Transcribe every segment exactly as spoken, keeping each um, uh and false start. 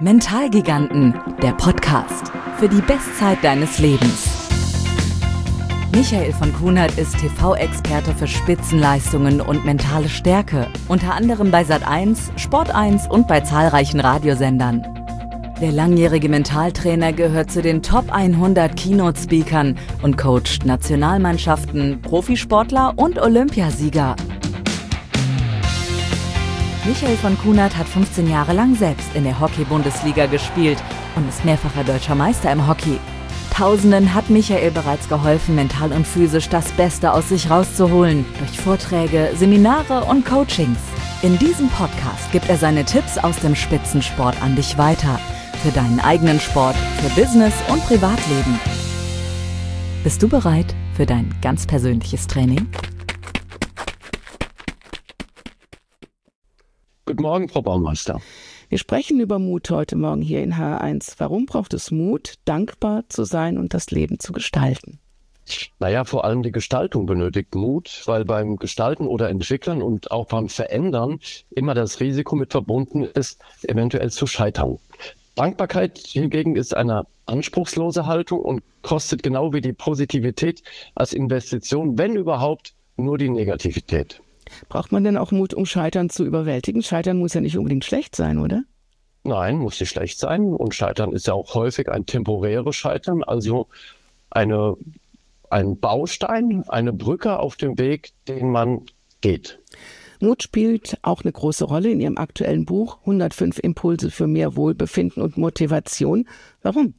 Mentalgiganten, der Podcast für die Bestzeit deines Lebens. Michael von Kunert ist T V-Experte für Spitzenleistungen und mentale Stärke, unter anderem bei Sat eins, Sport eins und bei zahlreichen Radiosendern. Der langjährige Mentaltrainer gehört zu den Top hundert Keynote-Speakern und coacht Nationalmannschaften, Profisportler und Olympiasieger. Michael von Kunert hat fünfzehn Jahre lang selbst in der Hockey-Bundesliga gespielt und ist mehrfacher deutscher Meister im Hockey. Tausenden hat Michael bereits geholfen, mental und physisch das Beste aus sich rauszuholen, durch Vorträge, Seminare und Coachings. In diesem Podcast gibt er seine Tipps aus dem Spitzensport an dich weiter. Für deinen eigenen Sport, für Business und Privatleben. Bist du bereit für dein ganz persönliches Training? Guten Morgen, Frau Baumeister. Wir sprechen über Mut heute Morgen hier in H R eins. Warum braucht es Mut, dankbar zu sein und das Leben zu gestalten? Naja, vor allem die Gestaltung benötigt Mut, weil beim Gestalten oder Entwickeln und auch beim Verändern immer das Risiko mit verbunden ist, eventuell zu scheitern. Dankbarkeit hingegen ist eine anspruchslose Haltung und kostet genau wie die Positivität als Investition, wenn überhaupt, nur die Negativität. Braucht man denn auch Mut, um Scheitern zu überwältigen? Scheitern muss ja nicht unbedingt schlecht sein, oder? Nein, muss nicht schlecht sein. Und Scheitern ist ja auch häufig ein temporäres Scheitern, also eine, ein Baustein, eine Brücke auf dem Weg, den man geht. Mut spielt auch eine große Rolle in Ihrem aktuellen Buch hundertfünf Impulse für mehr Wohlbefinden und Motivation. Warum?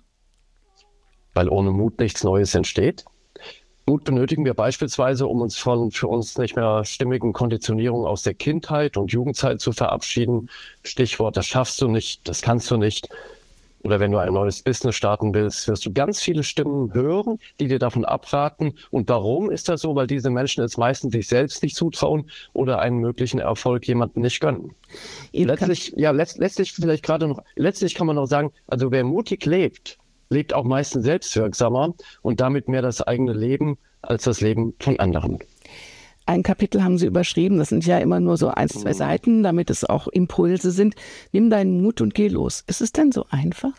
Weil ohne Mut nichts Neues entsteht. Mut benötigen wir beispielsweise, um uns von für uns nicht mehr stimmigen Konditionierungen aus der Kindheit und Jugendzeit zu verabschieden. Stichwort, das schaffst du nicht, das kannst du nicht. Oder wenn du ein neues Business starten willst, wirst du ganz viele Stimmen hören, die dir davon abraten. Und warum ist das so? Weil diese Menschen es meistens sich selbst nicht zutrauen oder einen möglichen Erfolg jemandem nicht gönnen. Letztlich, ja, letzt, letztlich vielleicht gerade noch, letztlich kann man noch sagen, also wer mutig lebt, lebt auch meistens selbstwirksamer und damit mehr das eigene Leben als das Leben von anderen. Ein Kapitel haben Sie überschrieben, das sind ja immer nur so ein, zwei Seiten, damit es auch Impulse sind. Nimm deinen Mut und geh los. Ist es denn so einfach?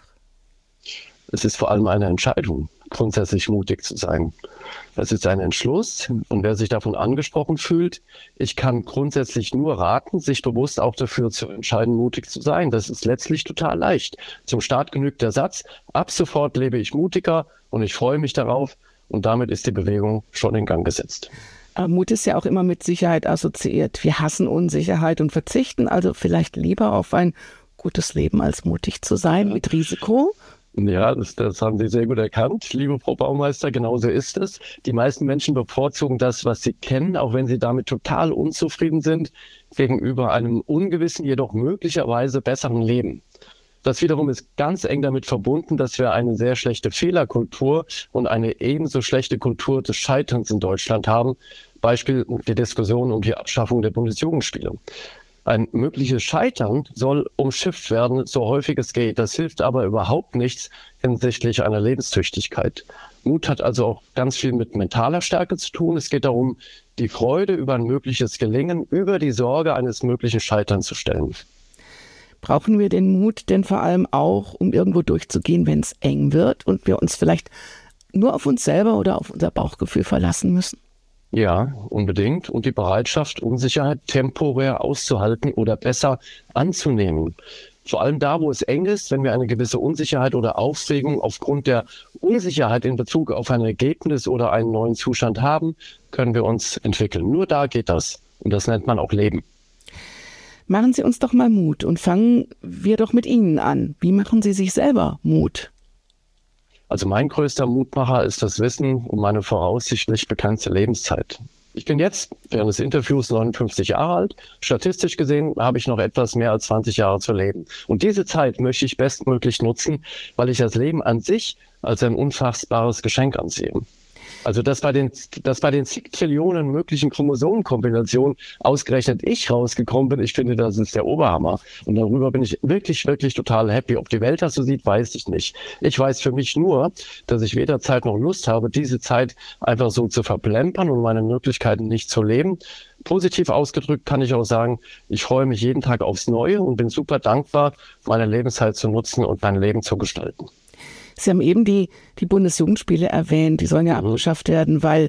Es ist vor allem eine Entscheidung, grundsätzlich mutig zu sein. Das ist ein Entschluss und wer sich davon angesprochen fühlt, ich kann grundsätzlich nur raten, sich bewusst auch dafür zu entscheiden, mutig zu sein. Das ist letztlich total leicht. Zum Start genügt der Satz, ab sofort lebe ich mutiger und ich freue mich darauf und damit ist die Bewegung schon in Gang gesetzt. Aber Mut ist ja auch immer mit Sicherheit assoziiert. Wir hassen Unsicherheit und verzichten also vielleicht lieber auf ein gutes Leben, als mutig zu sein mit Risiko. Ja, das, das haben Sie sehr gut erkannt, liebe Frau Baumeister, genauso ist es. Die meisten Menschen bevorzugen das, was sie kennen, auch wenn sie damit total unzufrieden sind, gegenüber einem ungewissen, jedoch möglicherweise besseren Leben. Das wiederum ist ganz eng damit verbunden, dass wir eine sehr schlechte Fehlerkultur und eine ebenso schlechte Kultur des Scheiterns in Deutschland haben. Beispiel die Diskussion um die Abschaffung der Bundesjugendspiele. Ein mögliches Scheitern soll umschifft werden, so häufig es geht. Das hilft aber überhaupt nichts hinsichtlich einer Lebenstüchtigkeit. Mut hat also auch ganz viel mit mentaler Stärke zu tun. Es geht darum, die Freude über ein mögliches Gelingen, über die Sorge eines möglichen Scheiterns zu stellen. Brauchen wir den Mut denn vor allem auch, um irgendwo durchzugehen, wenn es eng wird und wir uns vielleicht nur auf uns selber oder auf unser Bauchgefühl verlassen müssen? Ja, unbedingt. Und die Bereitschaft, Unsicherheit temporär auszuhalten oder besser anzunehmen. Vor allem da, wo es eng ist, wenn wir eine gewisse Unsicherheit oder Aufregung aufgrund der Unsicherheit in Bezug auf ein Ergebnis oder einen neuen Zustand haben, können wir uns entwickeln. Nur da geht das. Und das nennt man auch Leben. Machen Sie uns doch mal Mut und fangen wir doch mit Ihnen an. Wie machen Sie sich selber Mut? Also mein größter Mutmacher ist das Wissen um meine voraussichtlich begrenzte Lebenszeit. Ich bin jetzt während des Interviews neunundfünfzig Jahre alt. Statistisch gesehen habe ich noch etwas mehr als zwanzig Jahre zu leben. Und diese Zeit möchte ich bestmöglich nutzen, weil ich das Leben an sich als ein unfassbares Geschenk ansehe. Also dass bei den, dass bei den zig Trillionen möglichen Chromosomenkombinationen ausgerechnet ich rausgekommen bin, ich finde, das ist der Oberhammer. Und darüber bin ich wirklich, wirklich total happy. Ob die Welt das so sieht, weiß ich nicht. Ich weiß für mich nur, dass ich weder Zeit noch Lust habe, diese Zeit einfach so zu verplempern und meine Möglichkeiten nicht zu leben. positiv ausgedrückt kann ich auch sagen, ich freue mich jeden Tag aufs Neue und bin super dankbar, meine Lebenszeit zu nutzen und mein Leben zu gestalten. Sie haben eben die, die Bundesjugendspiele erwähnt, die sollen ja mhm. abgeschafft werden, weil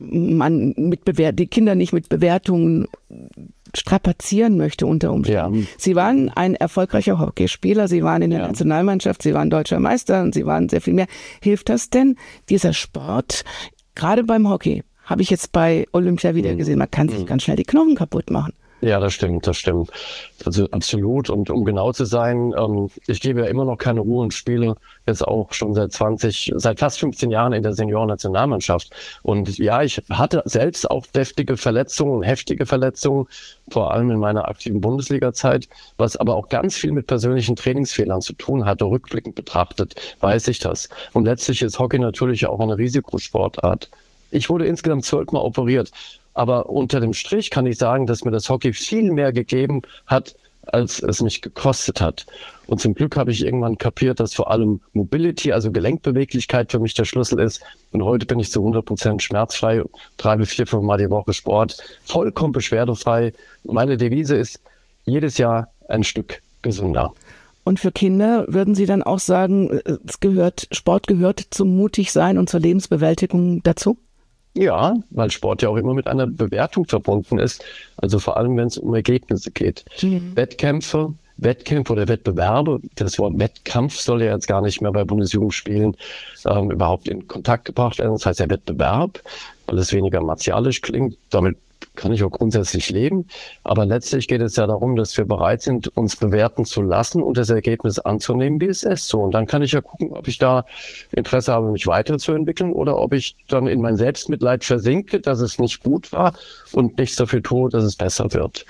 man mit Bewert- die Kinder nicht mit Bewertungen strapazieren möchte unter Umständen. Ja. Sie waren ein erfolgreicher Hockeyspieler, Sie waren in der ja. Nationalmannschaft, Sie waren deutscher Meister und Sie waren sehr viel mehr. Hilft das denn, dieser Sport, gerade beim Hockey, habe ich jetzt bei Olympia wieder gesehen, man kann sich mhm. ganz schnell die Knochen kaputt machen. Ja, das stimmt, das stimmt. Also absolut. Und um genau zu sein, ähm, ich gebe ja immer noch keine Ruhe und spiele jetzt auch schon seit zwanzig, seit fast fünfzehn Jahren in der Senioren-Nationalmannschaft. Und ja, ich hatte selbst auch deftige Verletzungen, heftige Verletzungen, vor allem in meiner aktiven Bundesliga-Zeit, was aber auch ganz viel mit persönlichen Trainingsfehlern zu tun hatte. Rückblickend betrachtet weiß ich das. Und letztlich ist Hockey natürlich auch eine Risikosportart. Ich wurde insgesamt zwölfmal operiert. Aber unter dem Strich kann ich sagen, dass mir das Hockey viel mehr gegeben hat, als es mich gekostet hat. Und zum Glück habe ich irgendwann kapiert, dass vor allem Mobility, also Gelenkbeweglichkeit für mich der Schlüssel ist. Und heute bin ich zu hundert Prozent schmerzfrei, treibe vier, fünf Mal die Woche Sport, vollkommen beschwerdefrei. Meine Devise ist, jedes Jahr ein Stück gesünder. Und für Kinder würden Sie dann auch sagen, es gehört, Sport gehört zum Mutigsein und zur Lebensbewältigung dazu? Ja, weil Sport ja auch immer mit einer Bewertung verbunden ist. Also vor allem, wenn es um Ergebnisse geht. Mhm. Wettkämpfe, Wettkämpfe oder Wettbewerbe, das Wort Wettkampf soll ja jetzt gar nicht mehr bei Bundesjugendspielen ähm, überhaupt in Kontakt gebracht werden. Das heißt ja Wettbewerb, weil es weniger martialisch klingt. Damit kann ich auch grundsätzlich leben. Aber letztlich geht es ja darum, dass wir bereit sind, uns bewerten zu lassen und das Ergebnis anzunehmen, wie es ist. So, und dann kann ich ja gucken, ob ich da Interesse habe, mich weiterzuentwickeln oder ob ich dann in mein Selbstmitleid versinke, dass es nicht gut war und nichts dafür tue, dass es besser wird.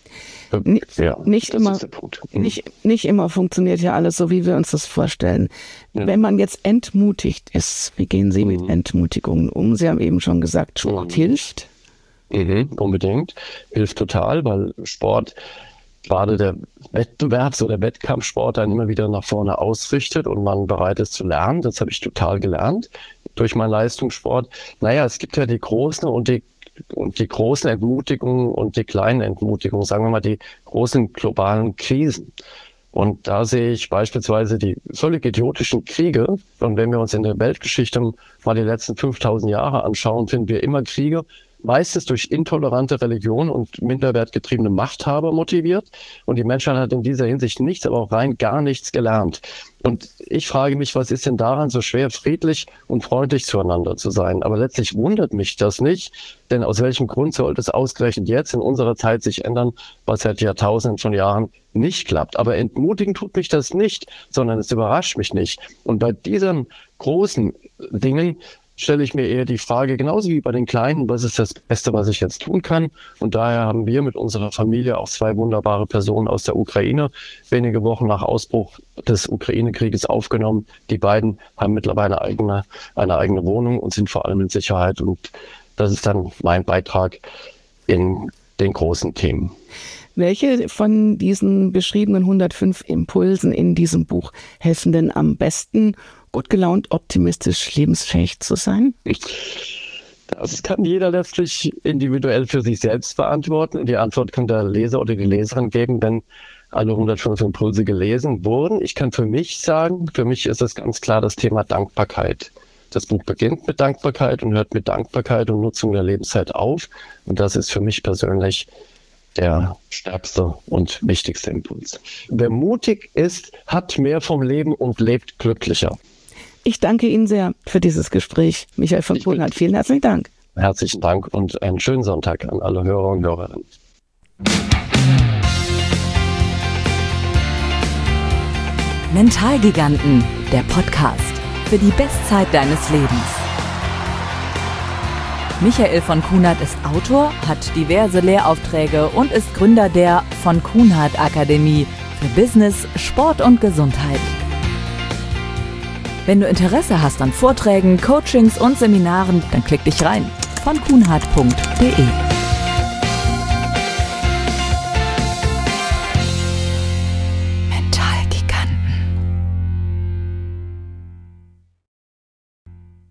Ja, nicht, immer, mhm. nicht, nicht immer funktioniert ja alles so, wie wir uns das vorstellen. Ja. Wenn man jetzt entmutigt ist, wie gehen Sie mit mhm. Entmutigungen um? Sie haben eben schon gesagt, Sport mhm. hilft. Mhm, unbedingt. Hilft total, weil Sport, gerade der Wettbewerbs- oder Wettkampfsport, dann immer wieder nach vorne ausrichtet und man bereit ist zu lernen. Das habe ich total gelernt durch meinen Leistungssport. Naja, es gibt ja die großen und die und die großen Entmutigungen und die kleinen Entmutigungen, sagen wir mal die großen globalen Krisen. Und da sehe ich beispielsweise die völlig idiotischen Kriege. Und wenn wir uns in der Weltgeschichte mal die letzten fünftausend Jahre anschauen, finden wir immer Kriege, meistens durch intolerante Religion und minderwertgetriebene Machthaber motiviert. Und die Menschheit hat in dieser Hinsicht nichts, aber auch rein gar nichts gelernt. Und ich frage mich, was ist denn daran so schwer, friedlich und freundlich zueinander zu sein? Aber letztlich wundert mich das nicht, denn aus welchem Grund sollte es ausgerechnet jetzt in unserer Zeit sich ändern, was seit Jahrtausenden von Jahren nicht klappt? Aber entmutigen tut mich das nicht, sondern es überrascht mich nicht. Und bei diesen großen Dingen stelle ich mir eher die Frage, genauso wie bei den Kleinen, was ist das Beste, was ich jetzt tun kann? Und daher haben wir mit unserer Familie auch zwei wunderbare Personen aus der Ukraine wenige Wochen nach Ausbruch des Ukraine-Krieges aufgenommen. Die beiden haben mittlerweile eine eigene, eine eigene Wohnung und sind vor allem in Sicherheit. Und das ist dann mein Beitrag in den großen Themen. Welche von diesen beschriebenen hundertfünf Impulsen in diesem Buch helfen denn am besten, gut gelaunt, optimistisch, lebensfähig zu sein? Das kann jeder letztlich individuell für sich selbst beantworten. Die Antwort kann der Leser oder die Leserin geben, wenn alle hundertfünf Impulse gelesen wurden. Ich kann für mich sagen, für mich ist es ganz klar das Thema Dankbarkeit. Das Buch beginnt mit Dankbarkeit und hört mit Dankbarkeit und Nutzung der Lebenszeit auf. Und das ist für mich persönlich der stärkste und wichtigste Impuls. Wer mutig ist, hat mehr vom Leben und lebt glücklicher. Ich danke Ihnen sehr für dieses Gespräch. Michael von Kuhnert, vielen herzlichen Dank. Herzlichen Dank und einen schönen Sonntag an alle Hörer und Hörerinnen. Mentalgiganten, der Podcast für die Bestzeit deines Lebens. Michael von Kuhnert ist Autor, hat diverse Lehraufträge und ist Gründer der von Kuhnert Akademie für Business, Sport und Gesundheit. Wenn du Interesse hast an Vorträgen, Coachings und Seminaren, dann klick dich rein. von kuhnert punkt de